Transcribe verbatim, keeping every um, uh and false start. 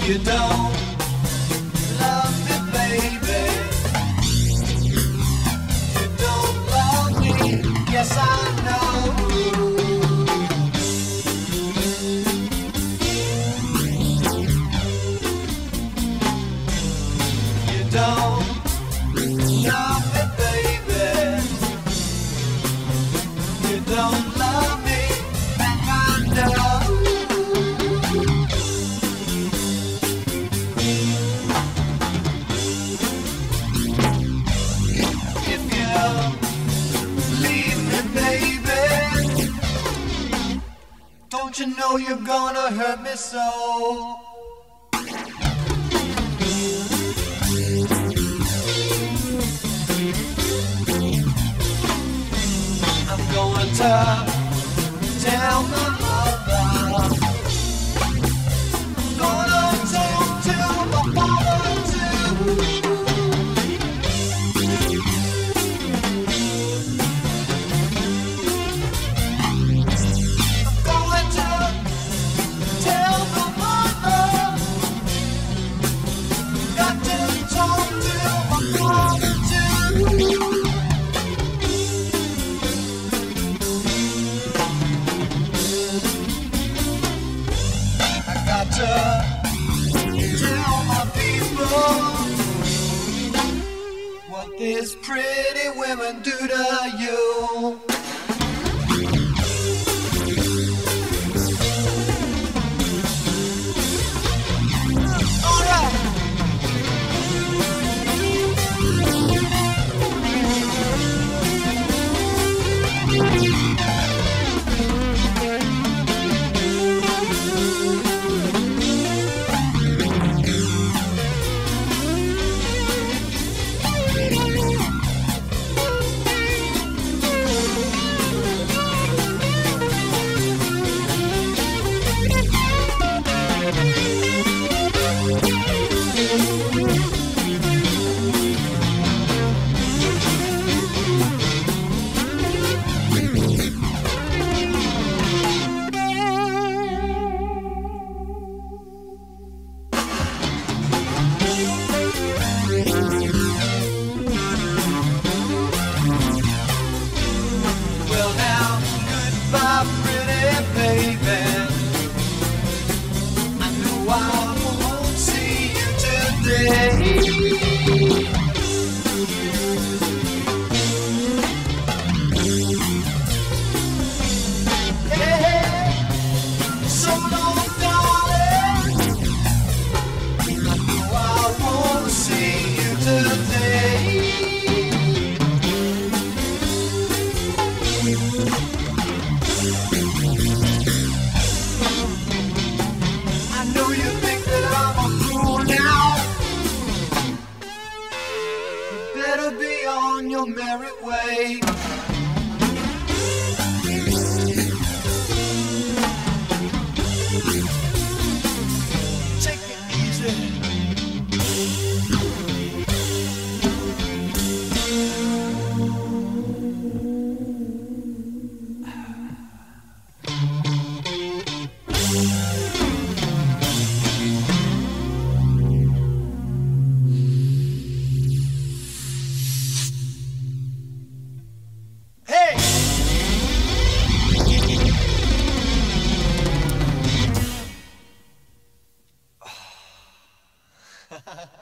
You don't love me, baby. You don't love me. Yes, I know. You don't love me, baby. You don't love me. I know. Don't you know you're gonna hurt me so? I'm going to tell my mother. I'm gonna talk to my father too. What these pretty women do to you. All right. Well now, goodbye, pretty baby. I know I won't see you today. Hey, so long, darling. I know I won't see you today. I know you think that I'm a fool now. You better be on your merry way. Take it easy. Hey!